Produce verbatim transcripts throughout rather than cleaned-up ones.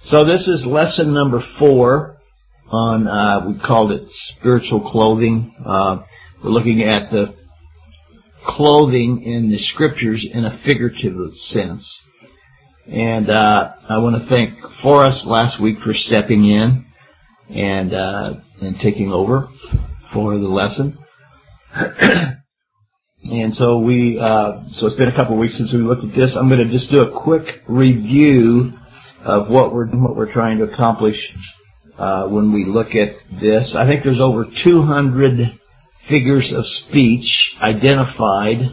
So this is lesson number four on, uh, we called it spiritual clothing. Uh, we're looking at the clothing in the scriptures in a figurative sense. And uh, I want to thank Forrest last week for stepping in and uh, and taking over for the lesson. And so we, uh, so it's been a couple of weeks since we looked at this. I'm going to just do a quick review of what we're what we're trying to accomplish uh, when we look at this. I think there's over two hundred figures of speech identified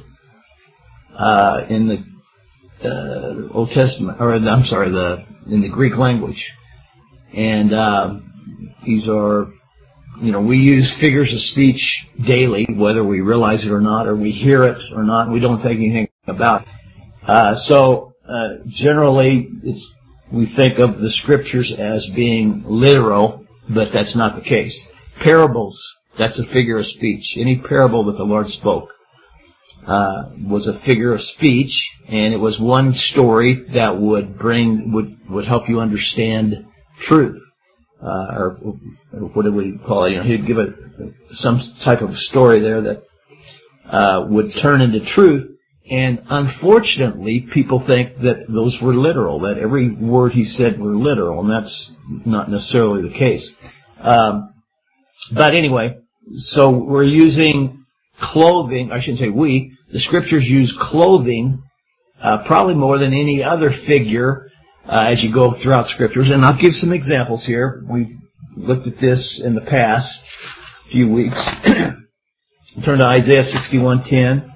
uh, in the uh, Old Testament, or I'm sorry, the in the Greek language, and uh, these are, you know, we use figures of speech daily, whether we realize it or not, or we hear it or not. We don't think anything about it. Uh, so uh, generally, it's we think of the scriptures as being literal, but that's not the case. Parables, that's a figure of speech. Any parable that the Lord spoke uh, was a figure of speech, and it was one story that would bring would would help you understand truth. Uh, or what do we call it? You know, he'd give it some type of story there that uh, would turn into truth. And unfortunately, people think that those were literal, that every word he said were literal, and that's not necessarily the case. Um, but anyway, so we're using clothing. I shouldn't say we. The scriptures use clothing uh, probably more than any other figure. Uh, as you go throughout scriptures, and I'll give some examples here. We've looked at this in the past few weeks. Turn to Isaiah sixty-one ten,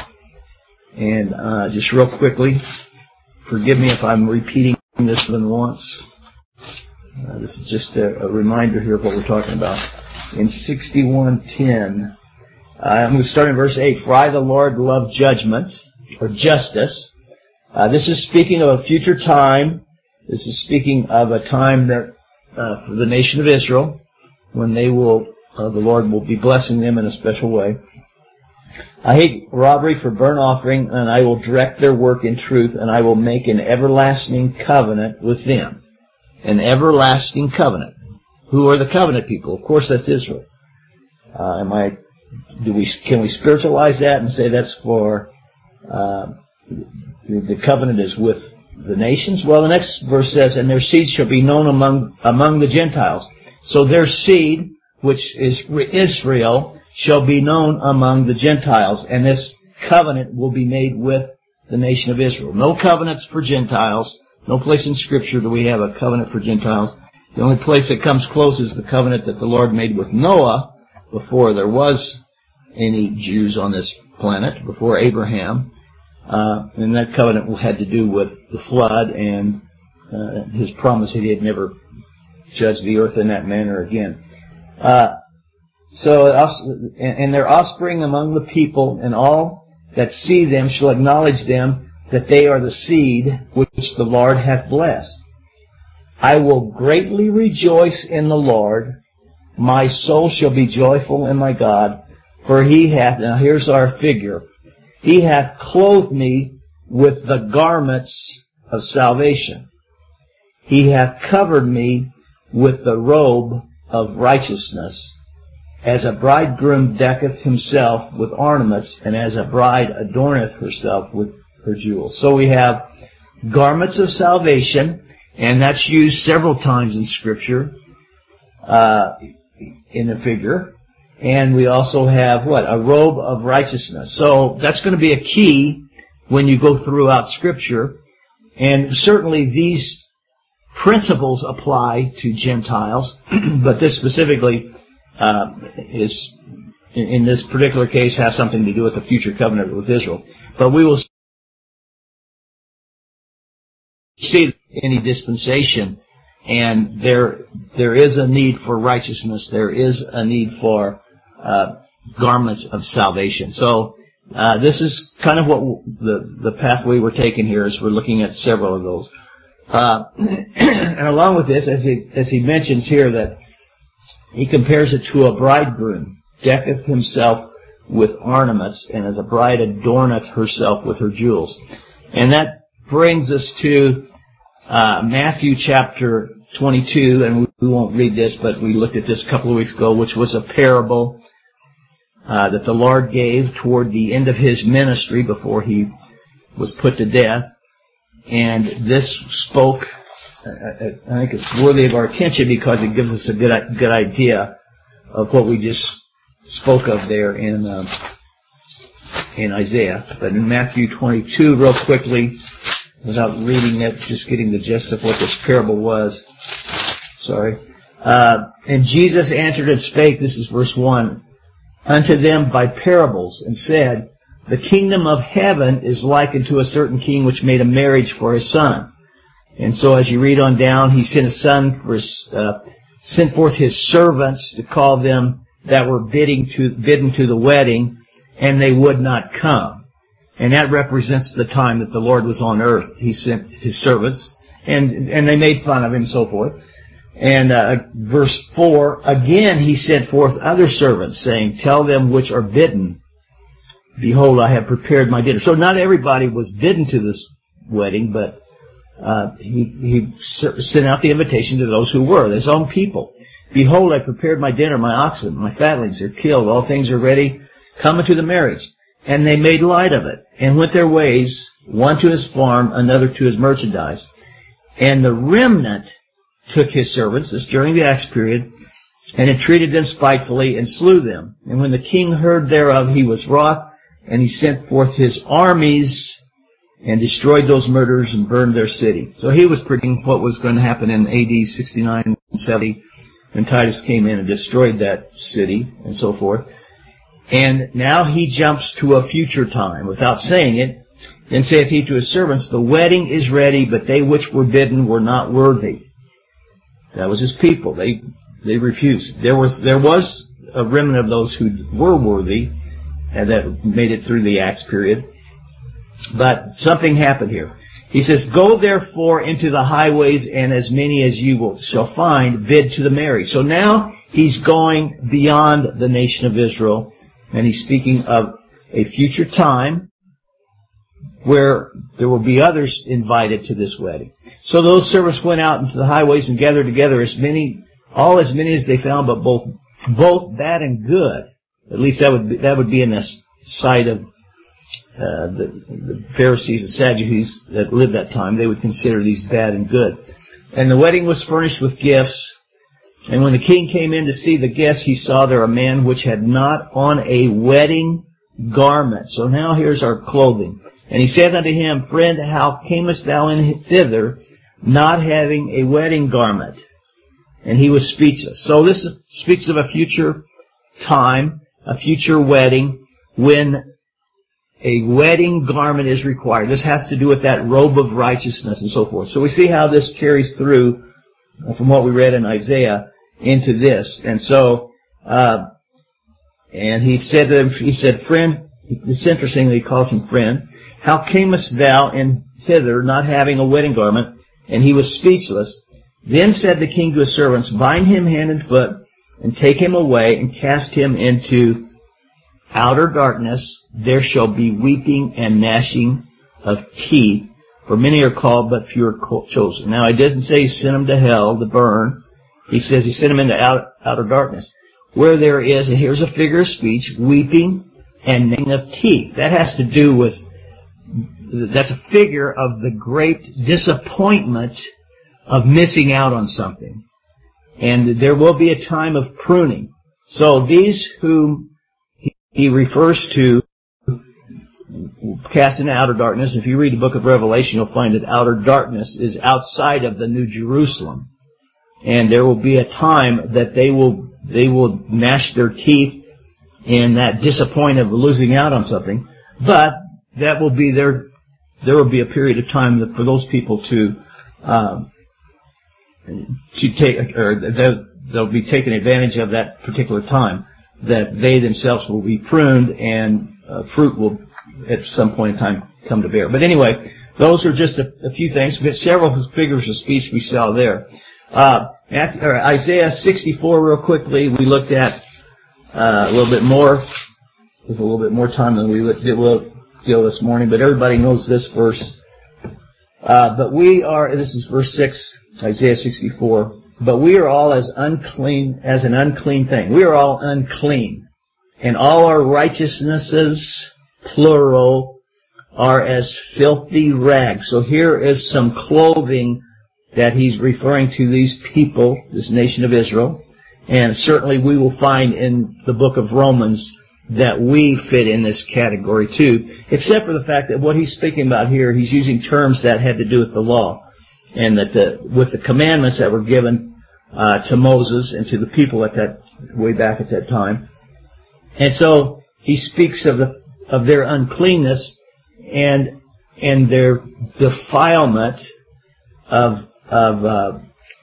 and uh, just real quickly, forgive me if I'm repeating this one once. Uh, this is just a, a reminder here of what we're talking about. In sixty-one ten, uh, I'm going to start in verse eight. For I, the Lord, love judgment, or justice. Uh, this is speaking of a future time. This is speaking of a time that uh, for the nation of Israel, when they will, uh, the Lord will be blessing them in a special way. I hate robbery for burnt offering, and I will direct their work in truth, and I will make an everlasting covenant with them. An everlasting covenant. Who are the covenant people? Of course, that's Israel. Uh, am I? Do we? Can we spiritualize that and say that's for? Uh, The, the covenant is with the nations. Well, the next verse says, and their seed shall be known among among the Gentiles. So their seed, which is Israel, shall be known among the Gentiles. And this covenant will be made with the nation of Israel. No covenants for Gentiles. No place in Scripture do we have a covenant for Gentiles. The only place that comes close is the covenant that the Lord made with Noah before there was any Jews on this planet, before Abraham. Uh, and that covenant had to do with the flood and uh, his promise that he had never judged the earth in that manner again. Uh, so, and their offspring among the people, and all that see them shall acknowledge them that they are the seed which the Lord hath blessed. I will greatly rejoice in the Lord. My soul shall be joyful in my God, for he hath, now here's our figure, he hath clothed me with the garments of salvation. He hath covered me with the robe of righteousness, as a bridegroom decketh himself with ornaments, and as a bride adorneth herself with her jewels. So we have garments of salvation, and that's used several times in Scripture uh, in a figure. And we also have, what? A robe of righteousness. So that's going to be a key when you go throughout Scripture. And certainly these principles apply to Gentiles, but this specifically uh, is, in this particular case, has something to do with the future covenant with Israel. But we will see any dispensation, and there there is a need for righteousness. There is a need for uh, garments of salvation. So uh, this is kind of what the the pathway we're taking here is. We're looking at several of those. Uh, and along with this, as he, as he mentions here, that he compares it to a bridegroom, decketh himself with ornaments, and as a bride adorneth herself with her jewels. And that brings us to uh, Matthew chapter twenty-two, and we won't read this, but we looked at this a couple of weeks ago, which was a parable uh, that the Lord gave toward the end of his ministry before he was put to death. And this spoke, I think it's worthy of our attention because it gives us a good good idea of what we just spoke of there in uh, in Isaiah. But in Matthew twenty-two, real quickly, without reading it, just getting the gist of what this parable was. Sorry. Uh, and Jesus answered and spake, this is verse one, unto them by parables, and said, the kingdom of heaven is likened to a certain king which made a marriage for his son. And so as you read on down, he sent a son for his, uh, sent forth his servants to call them that were bidding to, bidden to the wedding, and they would not come. And that represents the time that the Lord was on earth. He sent his servants, and, and they made fun of him and so forth. And, uh, verse four, again he sent forth other servants, saying, tell them which are bidden, behold, I have prepared my dinner. So not everybody was bidden to this wedding, but uh, he, he sent out the invitation to those who were, his own people. Behold, I prepared my dinner, my oxen, my fatlings are killed, all things are ready, come unto the marriage. And they made light of it, and went their ways, one to his farm, another to his merchandise. And the remnant took his servants, this during the Acts period, and entreated them spitefully, and slew them. And when the king heard thereof, he was wroth, and he sent forth his armies and destroyed those murderers and burned their city. So he was predicting what was going to happen in A D sixty-nine and seventy when Titus came in and destroyed that city and so forth. And now he jumps to a future time without saying it. Then saith he to his servants, the wedding is ready, but they which were bidden were not worthy. That was his people. They they refused. There was there was a remnant of those who were worthy, and that made it through the Acts period. But something happened here. He says, go therefore into the highways, and as many as you will, shall find, bid to the marriage. So now he's going beyond the nation of Israel, and he's speaking of a future time where there will be others invited to this wedding. So those servants went out into the highways and gathered together as many, all as many as they found, but both, both bad and good. At least that would be, that would be in the sight of uh, the, the Pharisees and Sadducees that lived that time. They would consider these bad and good. And the wedding was furnished with gifts. And when the king came in to see the guests, he saw there a man which had not on a wedding garment. So now here's our clothing. And he said unto him, friend, how camest thou in thither, not having a wedding garment? And he was speechless. So this is, speaks of a future time, a future wedding, when a wedding garment is required. This has to do with that robe of righteousness and so forth. So we see how this carries through from what we read in Isaiah into this. And so, uh, and he said to him, he said, friend, it's interesting that he calls him friend, how camest thou in hither, not having a wedding garment? And he was speechless. Then said the king to his servants, bind him hand and foot, and take him away, and cast him into outer darkness. There shall be weeping and gnashing of teeth, for many are called, but few are chosen. Now, he doesn't say he sent them to hell to burn. He says he sent them into outer, outer darkness, where there is, and here's a figure of speech, weeping and gnashing of teeth. That has to do with, that's a figure of the great disappointment of missing out on something. And there will be a time of pruning. So these whom he refers to cast into outer darkness, if you read the book of Revelation, you'll find that outer darkness is outside of the New Jerusalem. And there will be a time that they will they will gnash their teeth in that disappointment of losing out on something. But that will be their, there will be a period of time that for those people to um, to take, or they'll, they'll be taking advantage of that particular time, that they themselves will be pruned and uh, fruit will at some point in time come to bear. But anyway, those are just a, a few things. We have several figures of speech we saw there. Uh, Matthew, or Isaiah sixty-four real quickly, we looked at uh, a little bit more, with a little bit more time than we did we'll deal this morning, but everybody knows this verse. Uh, but we are, this is verse six, Isaiah sixty-four, but we are all as unclean, as an unclean thing. We are all unclean. And all our righteousnesses, plural, are as filthy rags. So here is some clothing that he's referring to these people, this nation of Israel. And certainly we will find in the book of Romans that we fit in this category too, except for the fact that what he's speaking about here, he's using terms that had to do with the law, and that the, with the commandments that were given uh, to Moses and to the people at that, way back at that time. And so he speaks of the of their uncleanness and and their defilement of of uh,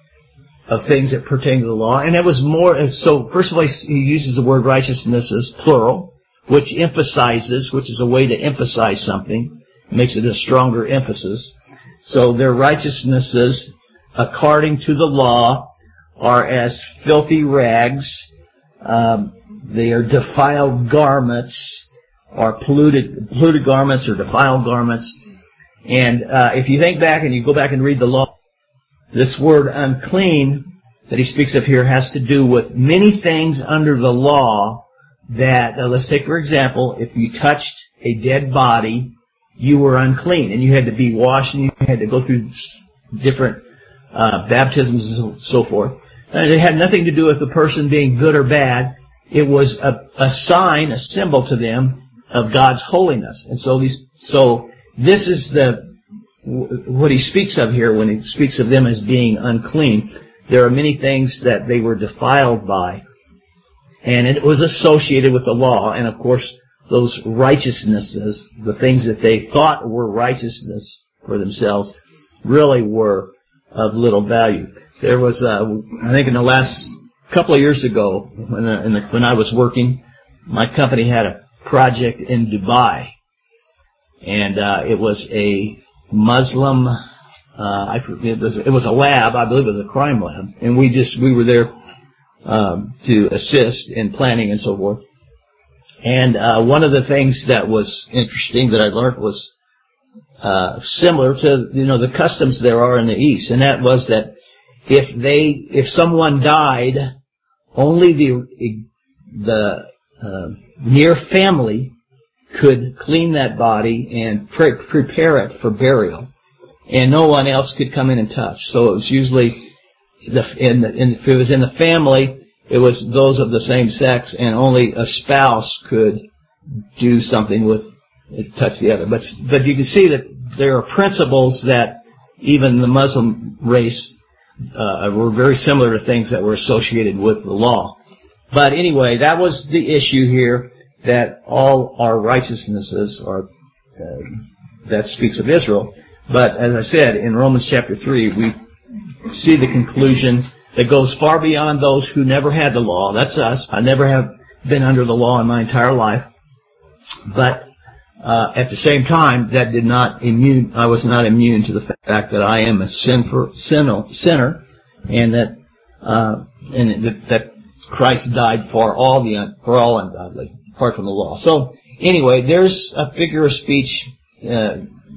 of things that pertain to the law. And it was more, so first of all, he uses the word righteousness as plural, which emphasizes, which is a way to emphasize something, makes it a stronger emphasis. So their righteousnesses, according to the law, are as filthy rags. Um, they are defiled garments, or polluted, polluted garments or defiled garments. And uh, if you think back and you go back and read the law, this word unclean that he speaks of here has to do with many things under the law that, uh, let's take for example, if you touched a dead body, you were unclean and you had to be washed and you had to go through different uh, baptisms and so forth. And it had nothing to do with the person being good or bad. It was a, a sign, a symbol to them of God's holiness. And so these, so this is the, what he speaks of here when he speaks of them as being unclean. There are many things that they were defiled by, and it was associated with the law. And of course, those righteousnesses, the things that they thought were righteousness for themselves, really were of little value. There was, uh, I think in the last couple of years ago, when, uh, in the, when I was working, my company had a project in Dubai, and uh, it was a Muslim, uh, I, it was, it was a lab, I believe it was a crime lab, and we just, we were there, um, to assist in planning and so forth. And, uh, one of the things that was interesting that I learned was, uh, similar to, you know, the customs there are in the East, and that was that if they, if someone died, only the, the, uh, near family could clean that body and pre- prepare it for burial, and no one else could come in and touch. So it was usually, the, in the, in, if it was in the family, it was those of the same sex, and only a spouse could do something with, touch the other. But, but you can see that there are principles that even the Muslim race uh, were very similar to things that were associated with the law. But anyway, that was the issue here, that all our righteousnesses are, uh, that speaks of Israel. But as I said, in Romans chapter three, we see the conclusion that goes far beyond those who never had the law. That's us. I never have been under the law in my entire life. But uh, at the same time, that did not immune, I was not immune to the fact that I am a sinful, sinner, sinner, and that, uh, and that, that Christ died for all the, for all ungodly, apart from the law. So anyway, there's a figure of speech uh,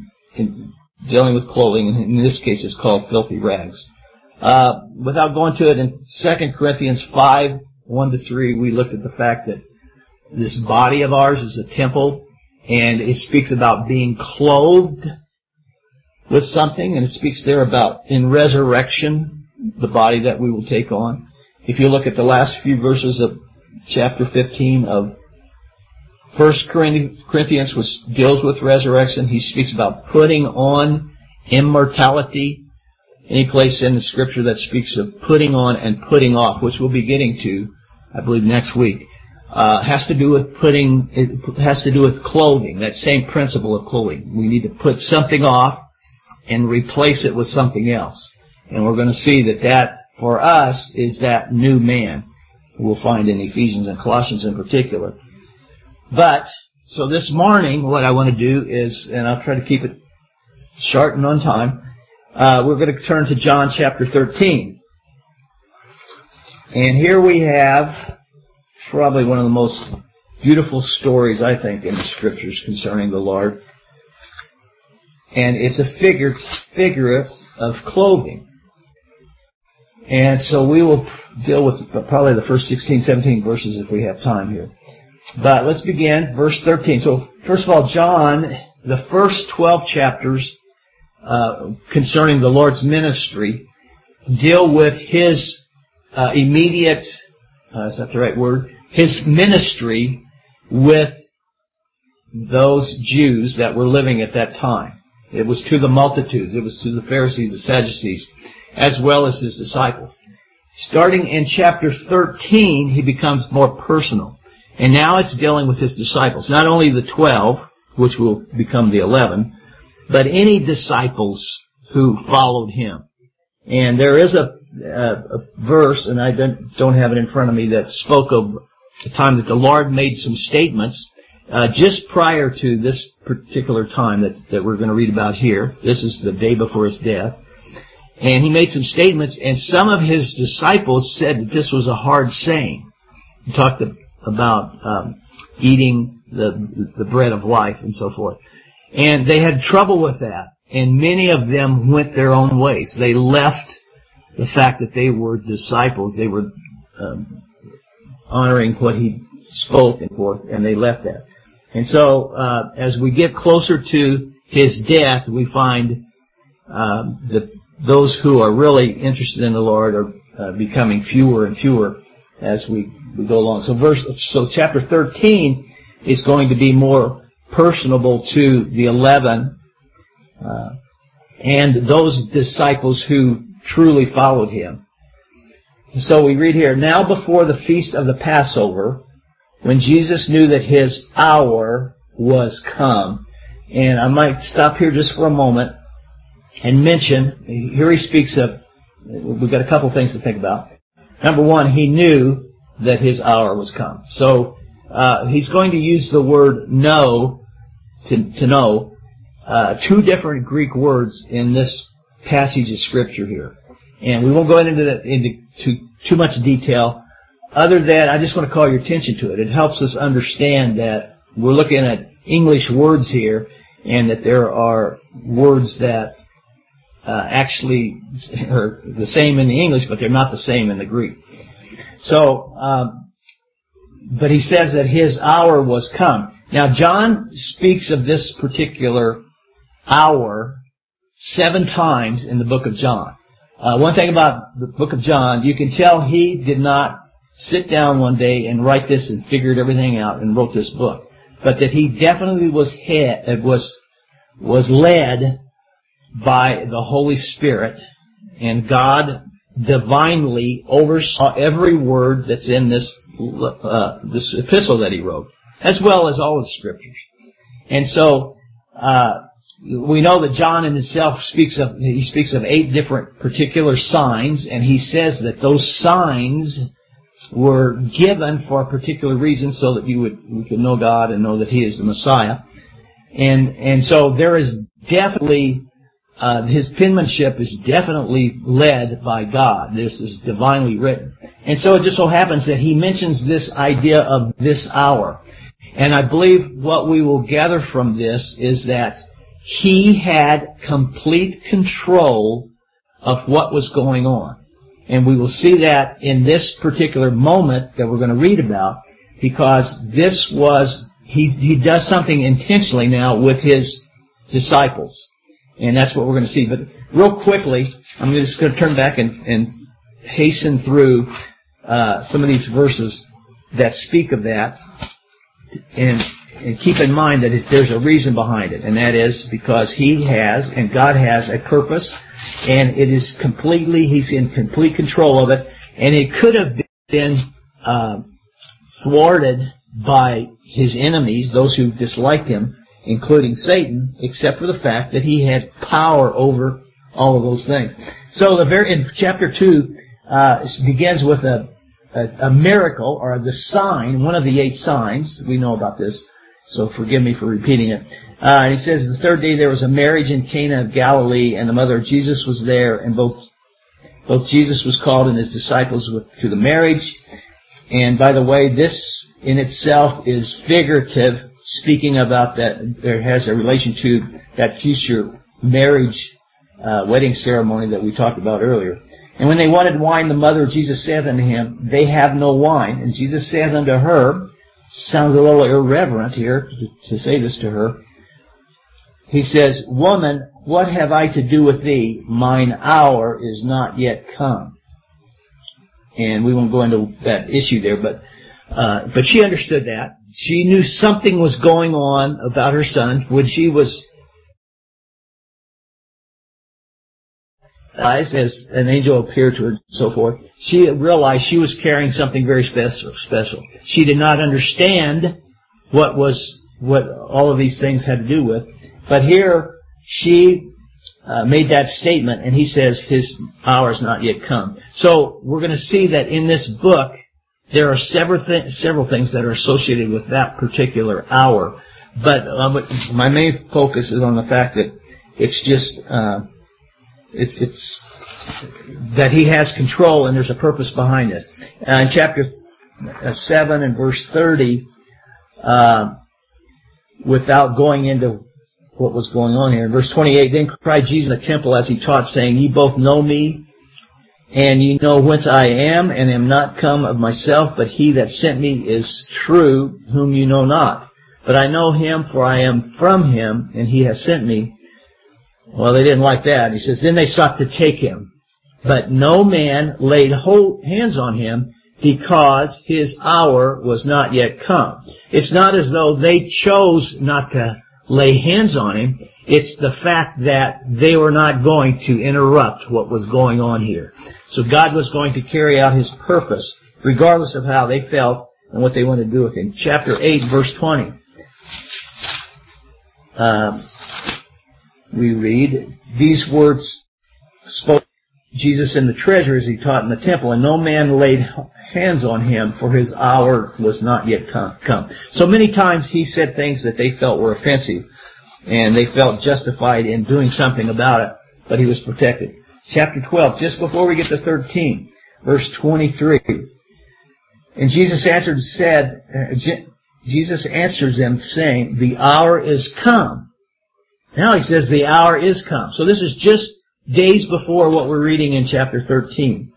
in dealing with clothing. In this case, it's called filthy rags. Uh, without going to it, in Second Corinthians five, one to three, we looked at the fact that this body of ours is a temple, and it speaks about being clothed with something, and it speaks there about in resurrection, the body that we will take on. If you look at the last few verses of chapter fifteen of First Corinthians, which deals with resurrection, he speaks about putting on immortality. Any place in the scripture that speaks of putting on and putting off, which we'll be getting to, I believe, next week, uh, has to do with putting, it has to do with clothing, that same principle of clothing. We need to put something off and replace it with something else. And we're going to see that that, for us, is that new man, we'll find in Ephesians and Colossians in particular. But, so this morning, what I want to do is, and I'll try to keep it short and on time, uh, we're going to turn to John chapter thirteen. And here we have probably one of the most beautiful stories, I think, in the scriptures concerning the Lord. and it's a figure, figure of clothing. And so we will deal with probably the first sixteen, seventeen verses if we have time here. But let's begin, verse thirteen. So first of all, John, the first twelve chapters uh, concerning the Lord's ministry deal with his uh, immediate, uh, is that the right word? His ministry with those Jews that were living at that time. It was to the multitudes. It was to the Pharisees, the Sadducees, as well as his disciples. Starting in chapter thirteen, he becomes more personal. And now it's dealing with his disciples. Not only the twelve, which will become the eleven, but any disciples who followed him. And there is a, a, a verse, and I don't, don't have it in front of me, that spoke of the time that the Lord made some statements uh, just prior to this particular time that, that we're going to read about here. This is the day before his death. And he made some statements, and some of his disciples said that this was a hard saying. He talked about um, eating the the bread of life and so forth. And they had trouble with that. And many of them went their own ways. They left the fact that they were disciples. They were um, honoring what he spoke and forth, and they left that. And so uh, as we get closer to his death, we find um, that those who are really interested in the Lord are uh, becoming fewer and fewer as we, we go along. So verse, so chapter thirteen is going to be more personable to the eleven uh, and those disciples who truly followed him. So we read here, now before the feast of the Passover, when Jesus knew that his hour was come. And I might stop here just for a moment and mention, here he speaks of, we've got a couple things to think about. Number one, he knew that his hour was come. So uh, he's going to use the word know, to, to know, uh, two different Greek words in this passage of Scripture here. And we won't go into, that, into too, too much detail. Other than, I just want to call your attention to it. It helps us understand that we're looking at English words here, and that there are words that uh, actually are the same in the English, but they're not the same in the Greek. So, um, but he says that his hour was come. Now, John speaks of this particular hour seven times in the book of John. Uh, one thing about the book of John, you can tell he did not sit down one day and write this and figured everything out and wrote this book, but that he definitely was head, was was led by the Holy Spirit, and God divinely oversaw every word that's in this uh, this epistle that he wrote, as well as all of the Scriptures. And so uh, we know that John in himself speaks of he speaks of eight different particular signs, and he says that those signs were given for a particular reason, so that you would we could know God and know that He is the Messiah. And and so there is definitely uh, his penmanship is definitely led by God. This is divinely written, and so it just so happens that he mentions this idea of this hour. And I believe what we will gather from this is that he had complete control of what was going on. And we will see that in this particular moment that we're going to read about, because this was, he, he does something intentionally now with his disciples. And that's what we're going to see. But real quickly, I'm just going to turn back and, and hasten through uh, some of these verses that speak of that. And, and keep in mind that there's a reason behind it. And that is because he has, and God has, a purpose. And it is completely, he's in complete control of it. And it could have been uh, thwarted by his enemies, those who disliked him, including Satan, except for the fact that he had power over all of those things. So the very in chapter two uh, begins with a, a, a miracle, or the sign, one of the eight signs. We know about this, so forgive me for repeating it. Uh, and he says, the third day there was a marriage in Cana of Galilee, and the mother of Jesus was there, and both both Jesus was called and his disciples with, to the marriage. And by the way, this in itself is figurative, speaking about that there has a relation to that future marriage, uh, wedding ceremony that we talked about earlier. And when they wanted wine, the mother of Jesus said unto him, they have no wine. And Jesus said unto her, sounds a little irreverent here to say this to her. He says, woman, what have I to do with thee? Mine hour is not yet come. And we won't go into that issue there, but uh, but she understood that. She knew something was going on about her son when she was as an angel appeared to her and so forth. She realized she was carrying something very special. Special. She did not understand what was what all of these things had to do with. But here she uh, made that statement, and he says his hour has not yet come. So we're going to see that in this book there are several th- several things that are associated with that particular hour. But um, my main focus is on the fact that it's just uh, it's it's that he has control, and there's a purpose behind this. Uh, in chapter seven and verse thirty, uh, without going into what was going on here. In verse twenty-eight, then cried Jesus in the temple as he taught, saying, ye both know me, and ye know whence I am, and am not come of myself, but he that sent me is true, whom you know not. But I know him, for I am from him, and he has sent me. Well, they didn't like that. He says, then they sought to take him. But no man laid hold, hands on him, because his hour was not yet come. It's not as though they chose not to lay hands on him. It's the fact that they were not going to interrupt what was going on here. So God was going to carry out his purpose, regardless of how they felt and what they wanted to do with him. Chapter eight, verse twenty. Um, we read, these words spoke Jesus in the treasure as he taught in the temple, and no man laid hands on him, for his hour was not yet come. So many times he said things that they felt were offensive, and they felt justified in doing something about it, but he was protected. Chapter twelve, just before we get to thirteen, verse twenty-three. And Jesus answered and said, uh, Jesus answers them saying, the hour is come. Now he says the hour is come. So this is just days before what we're reading in chapter thirteen.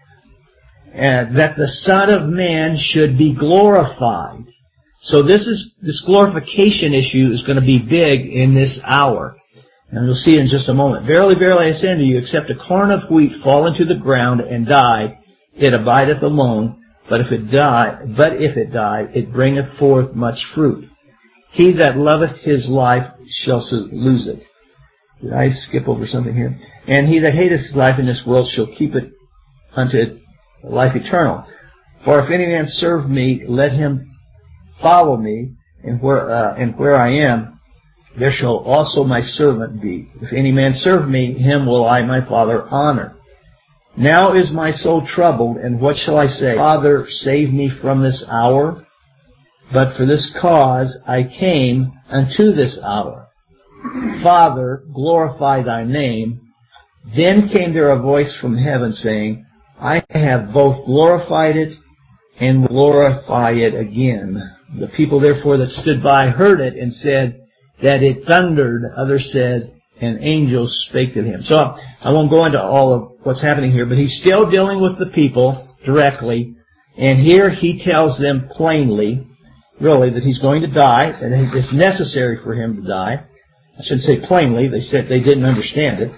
Uh, that the Son of Man should be glorified. So this is this glorification issue is going to be big in this hour. And we'll see it in just a moment. Verily, verily, I say unto you, except a corn of wheat fall into the ground and die, it abideth alone. But if it die, but if it die, it bringeth forth much fruit. He that loveth his life shall lose it. Did I skip over something here? And he that hateth his life in this world shall keep it unto life eternal. For if any man serve me, let him follow me, and where uh, and where I am, there shall also my servant be. If any man serve me, him will I my Father honor. Now is my soul troubled, and what shall I say? Father, save me from this hour. But for this cause I came unto this hour. Father, glorify thy name. Then came there a voice from heaven saying, I have both glorified it and will glorify it again. The people therefore that stood by heard it and said that it thundered. Others said, an angel spake to him. So I won't go into all of what's happening here, but he's still dealing with the people directly. And here he tells them plainly, really, that he's going to die, and it's necessary for him to die. I shouldn't say plainly. They said they didn't understand it.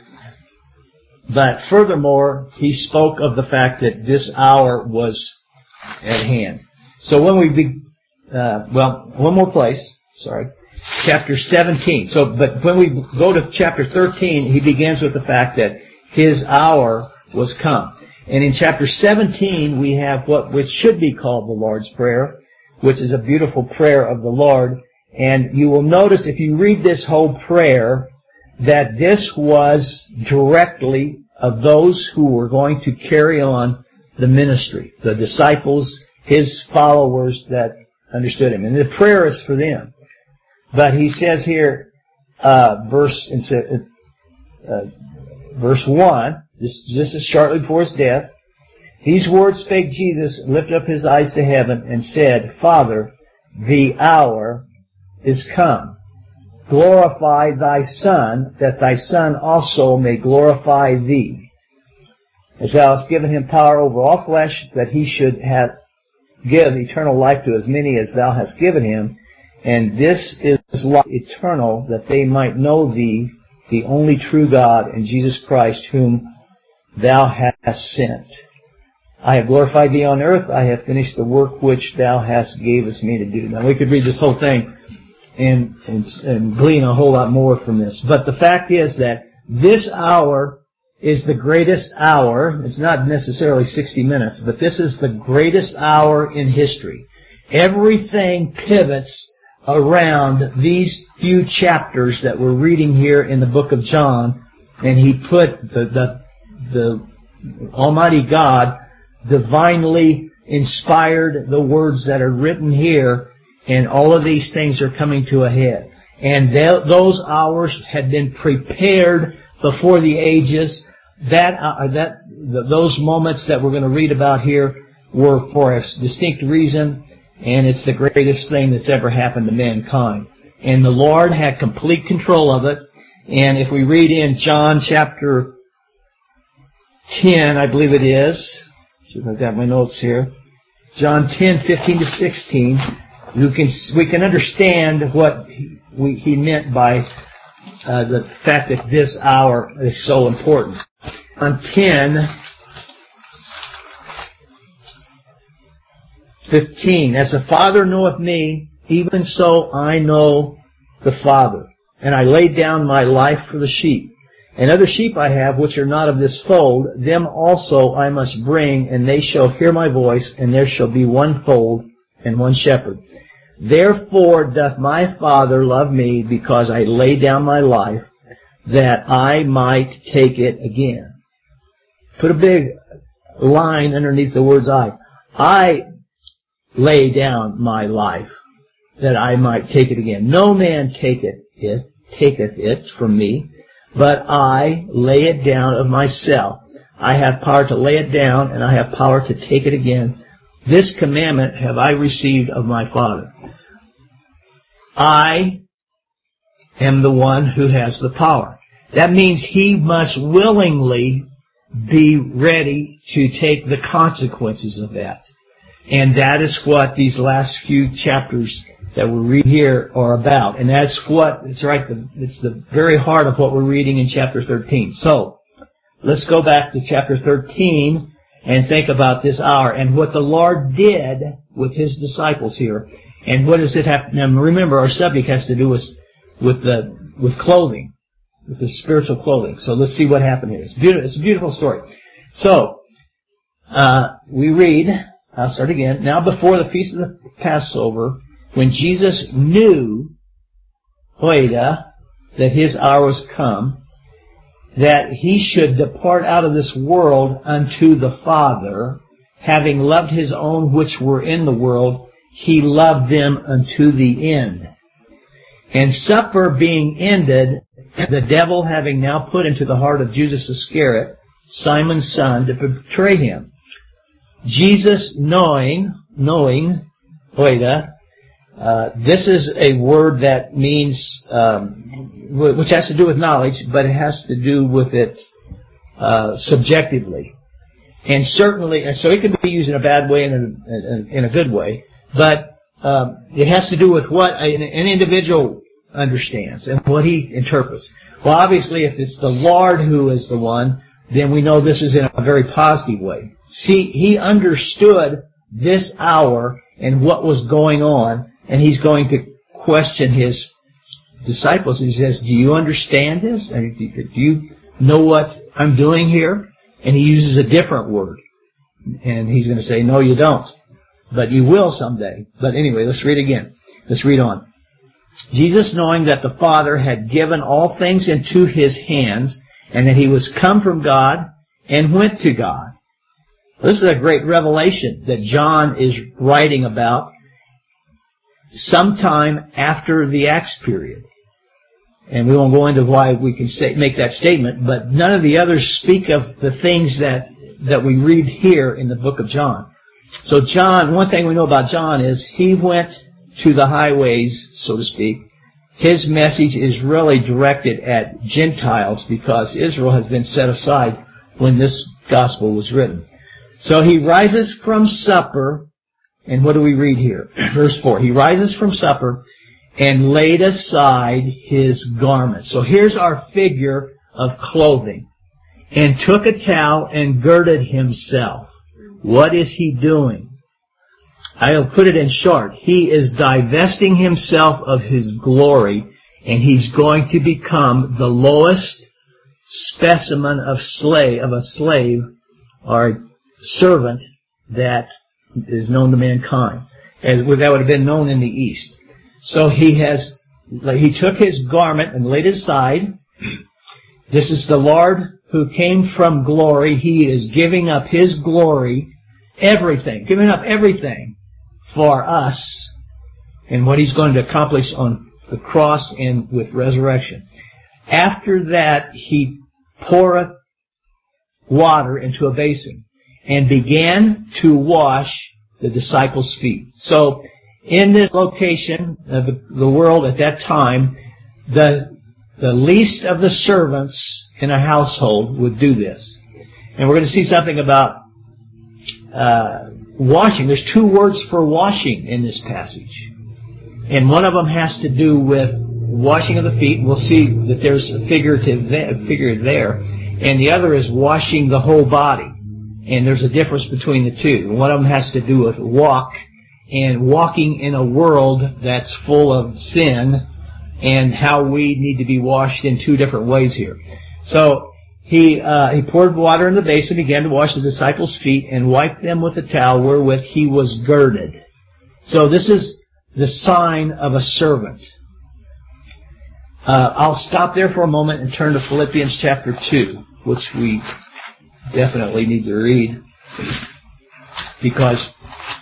But furthermore, he spoke of the fact that this hour was at hand. So when we be, uh, well, one more place, sorry, chapter seventeen. So, but when we go to chapter thirteen, he begins with the fact that his hour was come. And in chapter seventeen, we have what which should be called the Lord's Prayer, which is a beautiful prayer of the Lord. And you will notice if you read this whole prayer that this was directly of those who were going to carry on the ministry, the disciples, his followers that understood him. And the prayer is for them. But he says here, uh, verse, uh, verse one, this, this is shortly before his death. These words spake Jesus, lifted up his eyes to heaven, and said, Father, the hour is come. glorify thy Son, that thy Son also may glorify thee. As thou hast given him power over all flesh, that he should have give eternal life to as many as thou hast given him. And this is life eternal, that they might know thee, the only true God, and Jesus Christ, whom thou hast sent. I have glorified thee on earth. I have finished the work which thou hast gavest me to do. Now, we could read this whole thing and, and, and glean a whole lot more from this. But the fact is that this hour is the greatest hour. It's not necessarily sixty minutes, but this is the greatest hour in history. Everything pivots around these few chapters that we're reading here in the book of John, and he put the, the, the Almighty God divinely inspired the words that are written here, and all of these things are coming to a head. And th- those hours had been prepared before the ages. That uh, that th- those moments that we're going to read about here were for a distinct reason, and it's the greatest thing that's ever happened to mankind. And the Lord had complete control of it. And if we read in John chapter ten, I believe it is. See if I've got my notes here. John ten, fifteen to sixteen. You can we can understand what he, we, he meant by uh, the fact that this hour is so important. On ten, fifteen, as the Father knoweth me, even so I know the Father, and I lay down my life for the sheep. And other sheep I have, which are not of this fold, them also I must bring, and they shall hear my voice, and there shall be one fold and one shepherd. Therefore doth my Father love me, because I lay down my life, that I might take it again. Put a big line underneath the words I. I lay down my life, that I might take it again. No man taketh it, taketh it from me, but I lay it down of myself. I have power to lay it down, and I have power to take it again. This commandment have I received of my Father. I am the one who has the power. That means he must willingly be ready to take the consequences of that. And that is what these last few chapters that we read here are about. And that's what, it's right, the, it's the very heart of what we're reading in chapter thirteen. So, let's go back to chapter thirteen and think about this hour and what the Lord did with his disciples here. And what does it have, now remember our subject has to do with, with the, with clothing, with the spiritual clothing. So let's see what happened here. It's beautiful, it's a beautiful story. So, uh, we read, I'll start again. Now before the feast of the Passover, when Jesus knew, Hoida, that his hour was come, that he should depart out of this world unto the Father, having loved his own which were in the world, he loved them unto the end. And supper being ended, the devil having now put into the heart of Judas Iscariot, Simon's son, to betray him. Jesus knowing, knowing, Hoida, Uh, this is a word that means, um, which has to do with knowledge, but it has to do with it uh, subjectively. And certainly, and so it can be used in a bad way and in, in a good way, but um, it has to do with what an, an individual understands and what he interprets. Well, obviously, if it's the Lord who is the one, then we know this is in a very positive way. See, he understood this hour and what was going on, and he's going to question his disciples. He says, do you understand this? Do you know what I'm doing here? And he uses a different word. And he's going to say, no, you don't. But you will someday. But anyway, let's read again. Let's read on. Jesus, knowing that the Father had given all things into his hands, and that he was come from God and went to God. This is a great revelation that John is writing about sometime after the Acts period. And we won't go into why we can say, make that statement, but none of the others speak of the things that, that we read here in the book of John. So John, one thing we know about John is he went to the highways, so to speak, his message is really directed at Gentiles because Israel has been set aside when this gospel was written. So he rises from supper, and what do we read here? Verse four. He rises from supper and laid aside his garment. So here's our figure of clothing. And took a towel and girded himself. What is he doing? I'll put it in short. He is divesting himself of his glory, and he's going to become the lowest specimen of slave, of a slave or servant that is known to mankind. As that would have been known in the East. So he has, he took his garment and laid it aside. This is the Lord who came from glory. He is giving up his glory, everything, giving up everything for us and what he's going to accomplish on the cross and with resurrection. After that, he poureth water into a basin and began to wash the disciples' feet. So, in this location of the, the world at that time, the the least of the servants in a household would do this. And we're going to see something about uh, washing. There's two words for washing in this passage. And one of them has to do with washing of the feet. We'll see that there's a figurative there, figure there. And the other is washing the whole body. And there's a difference between the two. One of them has to do with walk and walking in a world that's full of sin and how we need to be washed in two different ways here. So he uh, he poured water in the basin, began to wash the disciples' feet, and wiped them with a towel wherewith he was girded. So this is the sign of a servant. Uh, I'll stop there for a moment and turn to Philippians chapter two, which we definitely need to read, because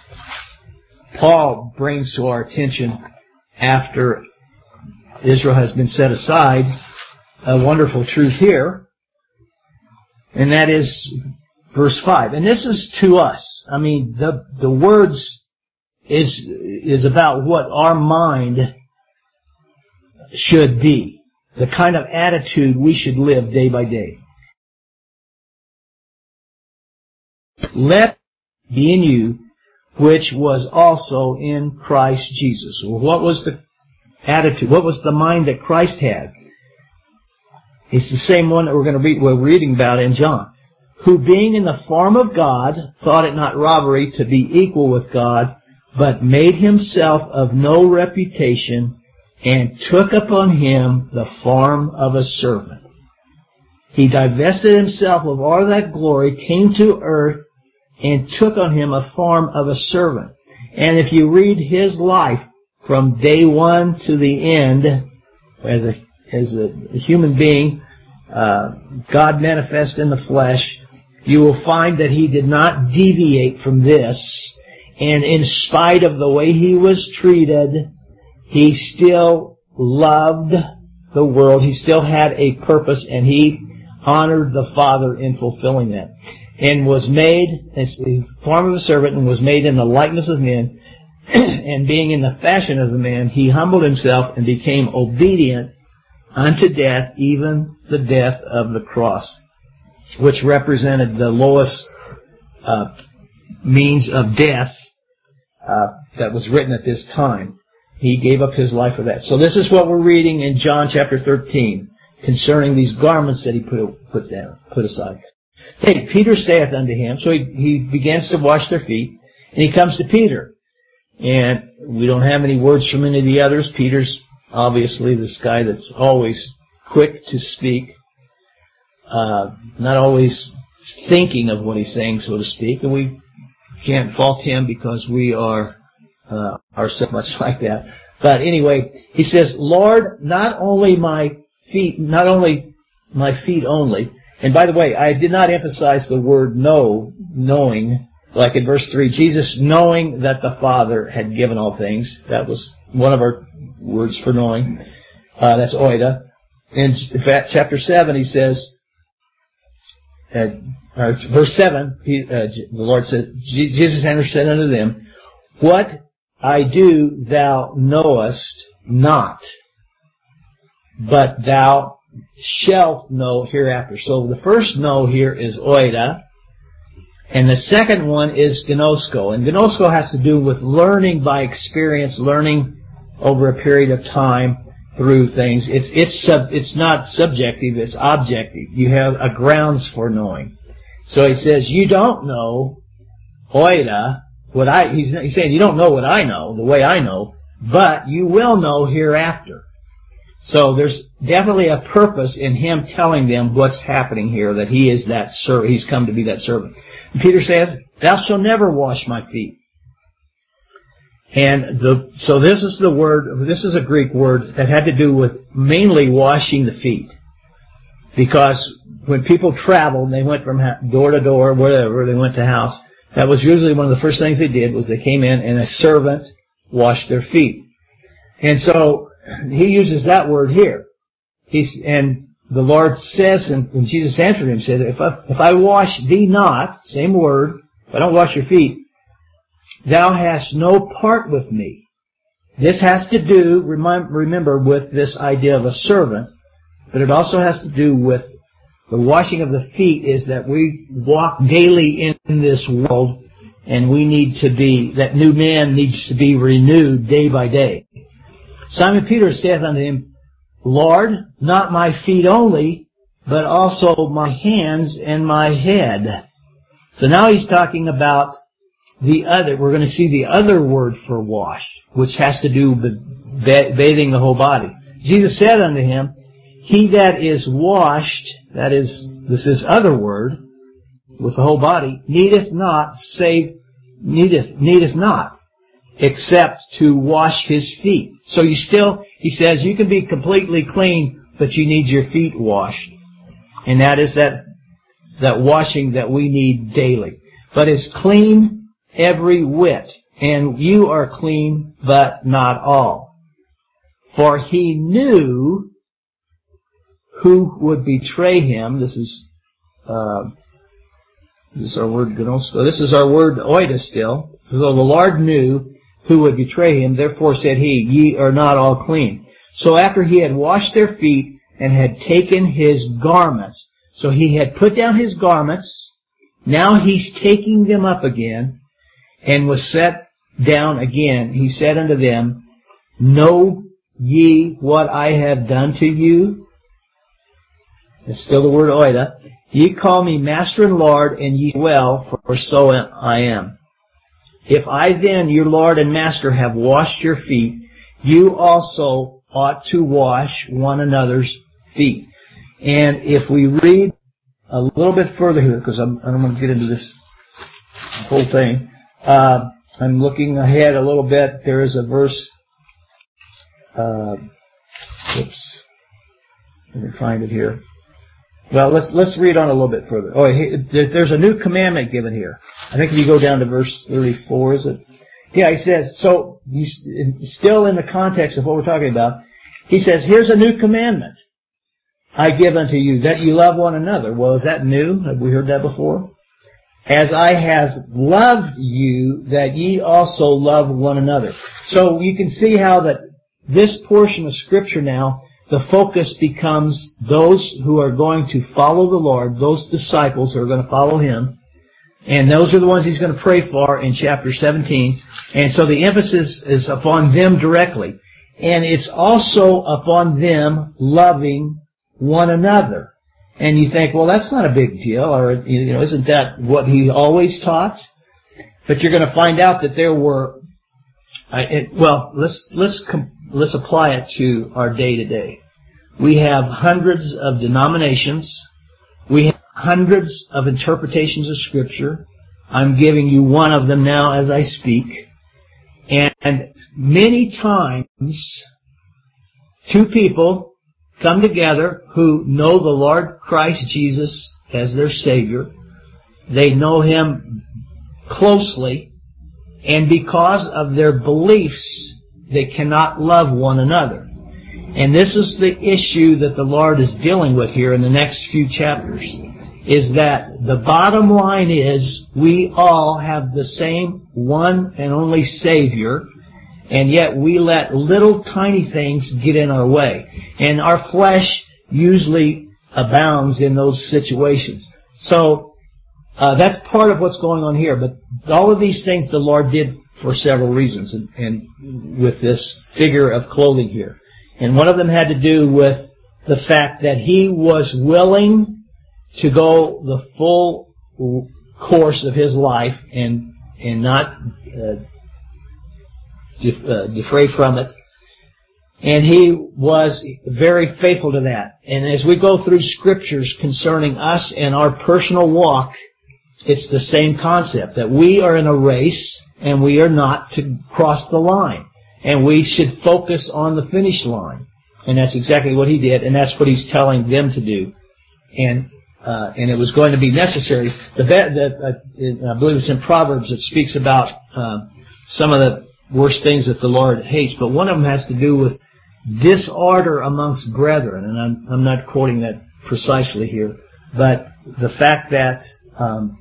Paul brings to our attention, after Israel has been set aside, a wonderful truth here, and that is verse five. And this is to us. I mean, the the words is is about what our mind should be, the kind of attitude we should live day by day. Let be in you, which was also in Christ Jesus. Well, what was the attitude? What was the mind that Christ had? It's the same one that we're going to read, we're reading about in John. Who being in the form of God, thought it not robbery to be equal with God, but made himself of no reputation, and took upon him the form of a servant. He divested himself of all that glory, came to earth, and took on him a form of a servant. And if you read his life from day one to the end, as a as a human being, uh, God manifest in the flesh, you will find that he did not deviate from this. And in spite of the way he was treated, he still loved the world. He still had a purpose, and he honored the Father in fulfilling that. And was made, it's the form of a servant, and was made in the likeness of men. And being in the fashion of a man, he humbled himself and became obedient unto death, even the death of the cross, which represented the lowest uh, means of death uh, that was written at this time. He gave up his life for that. So this is what we're reading in John chapter thirteen concerning these garments that he put put down, put aside. Hey, Peter saith unto him, so he, he begins to wash their feet, and he comes to Peter. And we don't have any words from any of the others. Peter's obviously this guy that's always quick to speak, uh, not always thinking of what he's saying, so to speak. And we can't fault him because we are uh, are so much like that. But anyway, he says, Lord, not only my feet, not only my feet only. And by the way, I did not emphasize the word know, knowing. Like in verse three, Jesus knowing that the Father had given all things. That was one of our words for knowing. Uh, that's oida. In chapter seven, he says, uh, or verse seven, he, uh, the Lord says, Jesus answered said unto them, what I do thou knowest not. but thou shalt know hereafter. So the first know here is oida, and the second one is gnosko. And gnosko has to do with learning by experience, learning over a period of time through things. It's it's sub, it's not subjective, it's objective. You have a grounds for knowing. So he says, you don't know oida, what I, he's, he's saying you don't know what I know, the way I know, but you will know hereafter. So there's definitely a purpose in him telling them what's happening here, that he is that servant, he's come to be that servant. And Peter says, thou shalt never wash my feet. And the, so this is the word, this is a Greek word that had to do with mainly washing the feet. Because when people traveled, they went from door to door, whatever, they went to house, that was usually one of the first things they did, was they came in and a servant washed their feet. And so, he uses that word here. He's, and the Lord says, and, and Jesus answered him, said, if I, if I wash thee not, same word, if I don't wash your feet, thou hast no part with me. This has to do, remember, with this idea of a servant, but it also has to do with the washing of the feet, is that we walk daily in this world, and we need to be, that new man needs to be renewed day by day. Simon Peter saith unto him, Lord, not my feet only, but also my hands and my head. So now he's talking about the other, we're going to see the other word for wash, which has to do with bathing the whole body. Jesus said unto him, he that is washed, that is, this is other word, with the whole body, needeth not, save, needeth, needeth not, except to wash his feet. So you still, he says, you can be completely clean, but you need your feet washed. And that is that, that washing that we need daily. But it's clean every whit, and you are clean, but not all. For he knew who would betray him. This is, uh, this is our word gnosko. This is our word oida still. So the Lord knew who would betray him. Therefore said he, ye are not all clean. So after he had washed their feet and had taken his garments, so he had put down his garments, now he's taking them up again, and was set down again. He said unto them, know ye what I have done to you? It's still the word oida. Ye call me Master and Lord, and ye well, for so I am. If I then, your Lord and Master, have washed your feet, you also ought to wash one another's feet. And if we read a little bit further here, because I'm, I don't want to get into this whole thing, uh, I'm looking ahead a little bit. There is a verse, uh, oops, let me find it here. Well, let's let's read on a little bit further. Oh, there's a new commandment given here. I think if you go down to verse thirty-four, is it? Yeah, he says, so he's still in the context of what we're talking about. He says, here's a new commandment I give unto you, that you love one another. Well, is that new? Have we heard that before? As I has loved you, that ye also love one another. So you can see how that this portion of Scripture now, the focus becomes those who are going to follow the Lord, those disciples who are going to follow Him, and those are the ones He's going to pray for in chapter seventeen. And so the emphasis is upon them directly. And it's also upon them loving one another. And you think, well, that's not a big deal, or, you know, isn't that what He always taught? But you're going to find out that there were, uh, it, well, let's, let's, com- let's apply it to our day to day. We have hundreds of denominations. We have hundreds of interpretations of Scripture. I'm giving you one of them now as I speak. And many times, two people come together who know the Lord Christ Jesus as their Savior. They know Him closely. And because of their beliefs, they cannot love one another. And this is the issue that the Lord is dealing with here in the next few chapters, is that the bottom line is we all have the same one and only Savior, and yet we let little tiny things get in our way. And our flesh usually abounds in those situations. So uh, that's part of what's going on here. But all of these things the Lord did for several reasons, and, and with this figure of clothing here. And one of them had to do with the fact that He was willing to go the full course of His life and and not uh, def, uh, defray from it. And He was very faithful to that. And as we go through scriptures concerning us and our personal walk, it's the same concept, that we are in a race and we are not to cross the line. And we should focus on the finish line. And that's exactly what He did, and that's what He's telling them to do. And uh, and it was going to be necessary. The, the uh, I believe it's in Proverbs that speaks about uh, some of the worst things that the Lord hates, but one of them has to do with disorder amongst brethren. And I'm, I'm not quoting that precisely here, but the fact that um,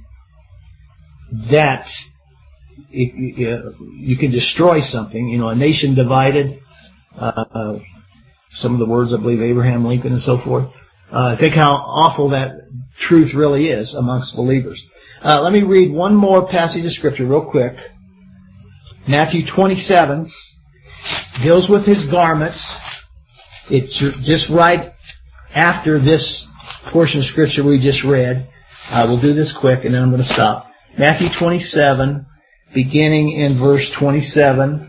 that it, it, you can destroy something, you know, a nation divided. Uh, some of the words, I believe, Abraham Lincoln and so forth. Uh, think how awful that truth really is amongst believers. Uh, let me read one more passage of Scripture real quick. Matthew twenty-seven deals with His garments. It's just right after this portion of Scripture we just read. Uh, we'll do this quick and then I'm going to stop. Matthew twenty-seven, beginning in verse twenty-seven.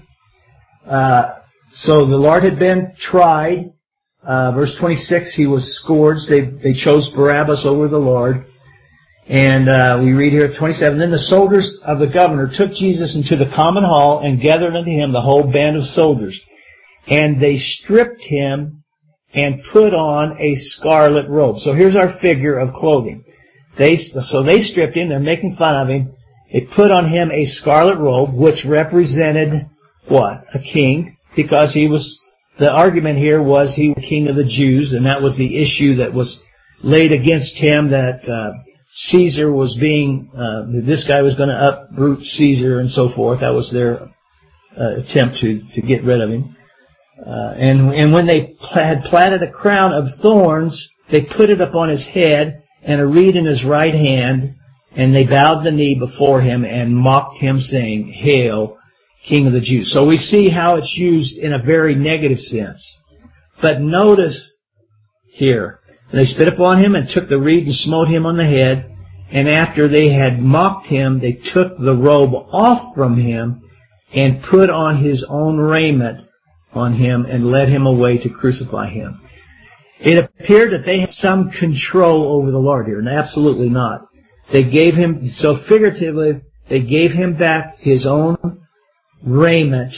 Uh, so the Lord had been tried. Uh, verse twenty-six, He was scourged. They, they chose Barabbas over the Lord. And uh, we read here, twenty-seven, Then the soldiers of the governor took Jesus into the common hall and gathered unto Him the whole band of soldiers. And they stripped Him and put on a scarlet robe. So here's our figure of clothing. They, so they stripped Him. They're making fun of Him. They put on Him a scarlet robe, which represented what? A king, because He was... The argument here was He was king of the Jews, and that was the issue that was laid against Him, that uh, Caesar was being, uh, this guy was going to uproot Caesar and so forth. That was their uh, attempt to, to get rid of Him. Uh, and, and when they had planted a crown of thorns, they put it upon His head and a reed in His right hand, and they bowed the knee before Him and mocked Him, saying, Hail, King of the Jews. So we see how it's used in a very negative sense. But notice here, they spit upon Him and took the reed and smote Him on the head. And after they had mocked Him, they took the robe off from Him and put on His own raiment on Him and led Him away to crucify Him. It appeared that they had some control over the Lord here, and absolutely not. They gave Him, so figuratively, they gave Him back His own raiment,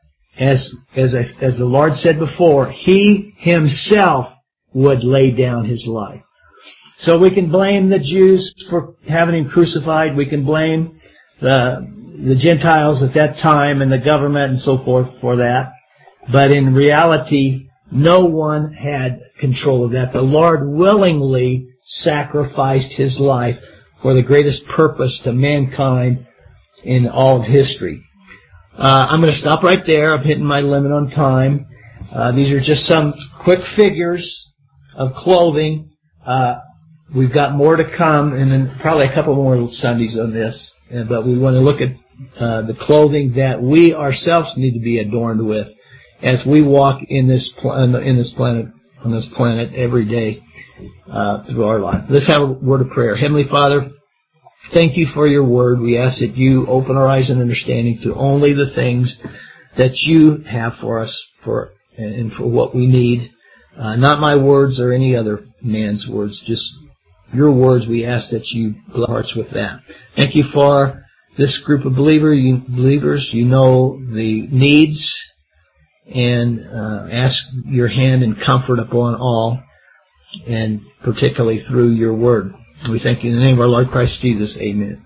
as as as the Lord said before, He Himself would lay down His life. So we can blame the Jews for having Him crucified. We can blame the the Gentiles at that time and the government and so forth for that. But in reality, no one had control of that. The Lord willingly sacrificed His life for the greatest purpose to mankind in all of history. Uh, I'm going to stop right there. I'm hitting my limit on time. Uh, these are just some quick figures of clothing. Uh, we've got more to come, and then probably a couple more Sundays on this. Uh, but we want to look at uh, the clothing that we ourselves need to be adorned with as we walk in this pl- in this planet on this planet every day uh, through our life. Let's have a word of prayer. Heavenly Father, thank You for Your word. We ask that You open our eyes and understanding to only the things that You have for us for and for what we need. Uh, not my words or any other man's words, just Your words. We ask that You bless our hearts with that. Thank You for this group of believer, you, believers. You know the needs, and uh, ask Your hand and comfort upon all, and particularly through Your word. We thank You in the name of our Lord Christ Jesus. Amen.